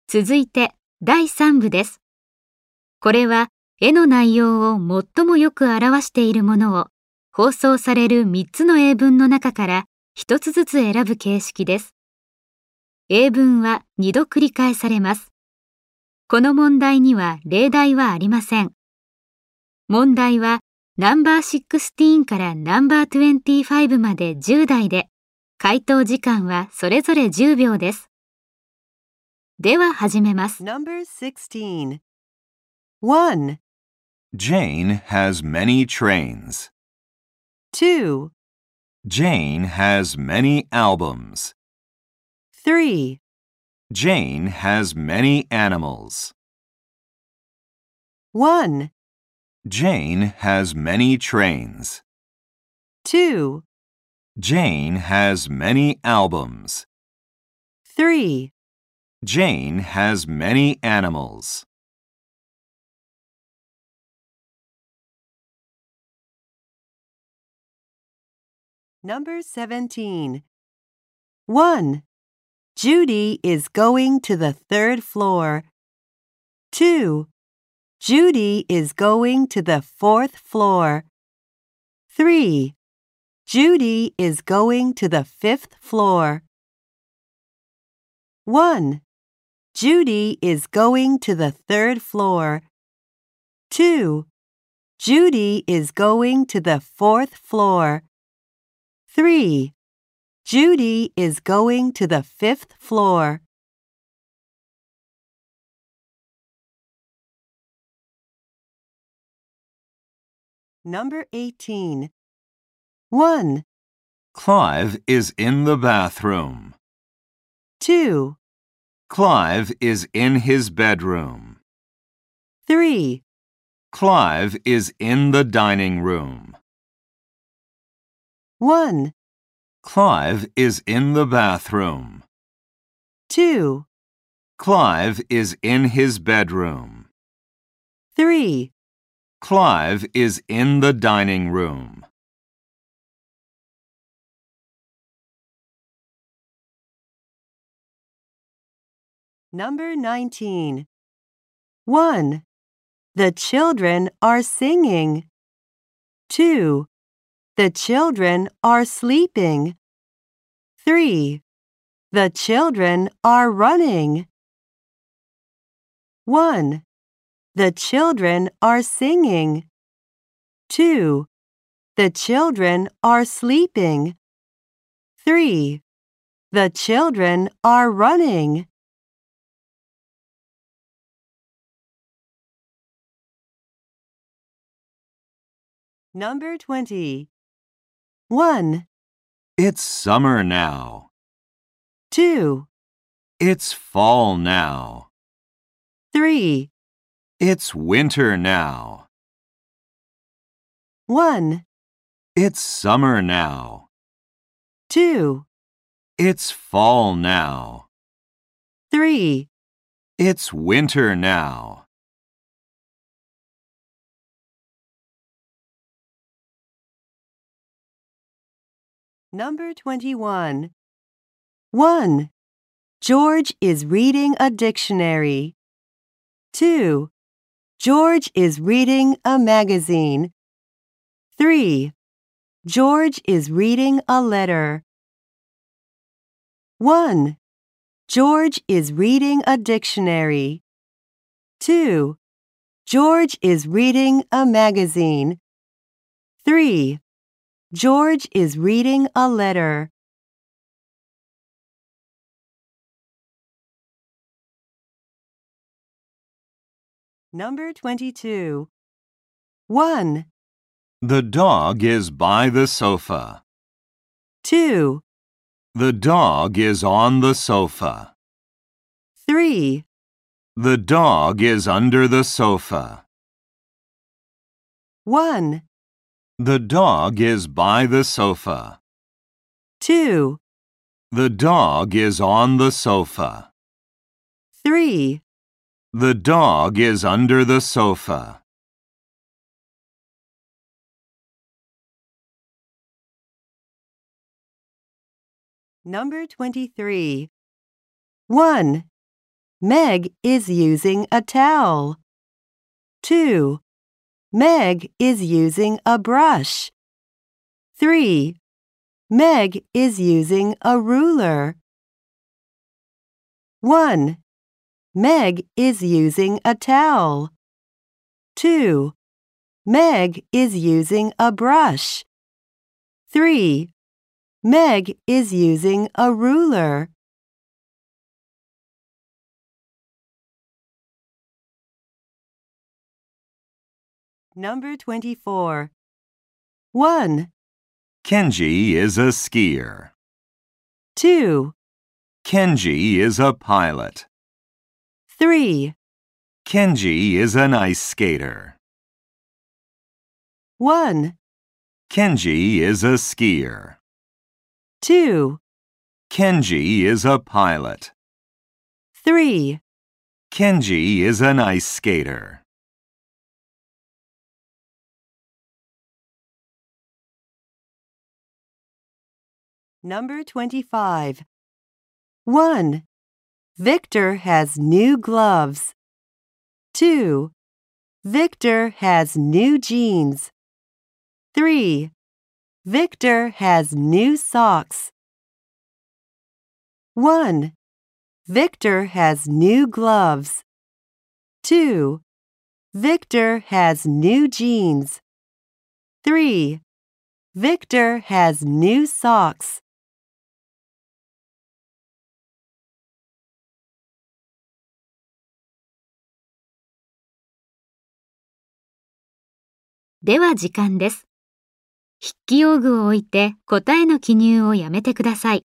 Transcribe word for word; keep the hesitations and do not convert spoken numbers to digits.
続いてだいさん部です。これは絵の内容を最もよく表しているものを放送されるみっつの英文の中からひとつずつ選ぶ形式です。英文はにど繰り返されます。この問題には例題はありません。問題はナンバーじゅうろくからナンバーにじゅうごまでじゅう題で、回答時間はそれぞれじゅうびょうです。では始めます。 Number sixteen. one, Jane has many trains. two, Jane has many albums. three, Jane has many animals. one, Jane has many trains. two, Jane has many albums. three, Jane has many animals. Number seventeen. one. Judy is going to the third floor. two. Judy is going to the fourth floor. three. Judy is going to the fifth floor. one. Judy is going to the third floor. two. Judy is going to the fourth floor. three. Judy is going to the fifth floor. Number eighteen. one, Clive is in the bathroom. two, Clive is in his bedroom. three, Clive is in the dining room. one, Clive is in the bathroom. two, Clive is in his bedroom. three, Clive is in the dining room. Number nineteen. one. The children are singing. two. The children are sleeping. three. The children are running. one. The children are singing. two. The children are sleeping. three. The children are running. Number twenty. one, It's summer now. two, It's fall now. three, It's winter now. one, It's summer now. two, It's fall now. three, It's winter now. Number twenty-one. one. George is reading a dictionary. two. George is reading a magazine. three. George is reading a letter. one. George is reading a dictionary. two. George is reading a magazine. three. George is reading a letter. Number twenty-two. one, The dog is by the sofa. two, The dog is on the sofa. three, The dog is under the sofa. one, The dog is by the sofa. two, The dog is on the sofa. three, The dog is under the sofa. Number twenty-three. one. Meg is using a towel. two. Meg is using a brush. three. Meg is using a ruler. one. Meg is using a towel. two. Meg is using a brush. three. Meg is using a ruler. Number twenty-four. one, Kenji is a skier. two, Kenji is a pilot. three, Kenji is an ice skater. one, Kenji is a skier. two, Kenji is a pilot. three, Kenji is an ice skater. Number twenty-five. one. Victor has new gloves. two. Victor has new jeans. three. Victor has new socks. one. Victor has new gloves. two. Victor has new jeans. three. Victor has new socks. では時間です。筆記用具を置いて答えの記入をやめてください。